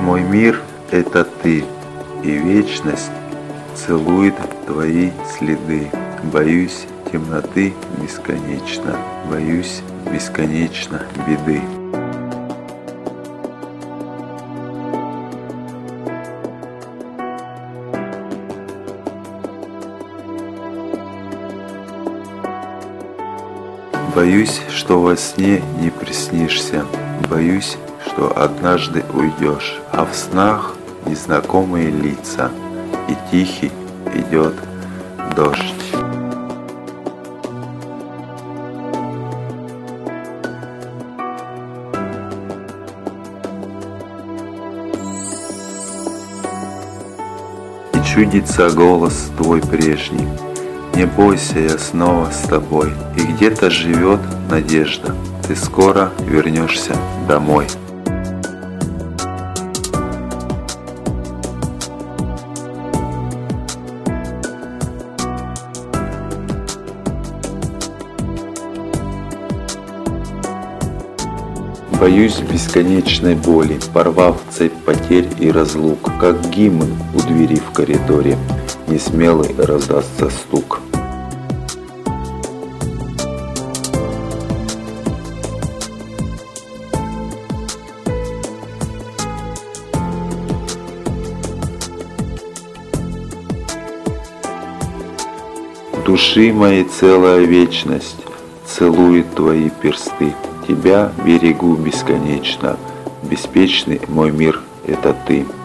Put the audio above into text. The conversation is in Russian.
Мой мир – это ты, и вечность целует твои следы. Боюсь темноты бесконечно, боюсь бесконечно беды. Боюсь, что во сне не приснишься, боюсь, что однажды уйдешь, а в снах незнакомые лица, и тихий идет дождь. И чудится голос твой прежний. Не бойся, я снова с тобой, и где-то живет надежда, ты скоро вернешься домой. Боюсь бесконечной боли, порвав цепь потерь и разлук, как гимн у двери в коридоре, несмелый раздастся стук. Души моей целая вечность целует твои персты. Тебя берегу бесконечно, беспечный мой мир – это ты.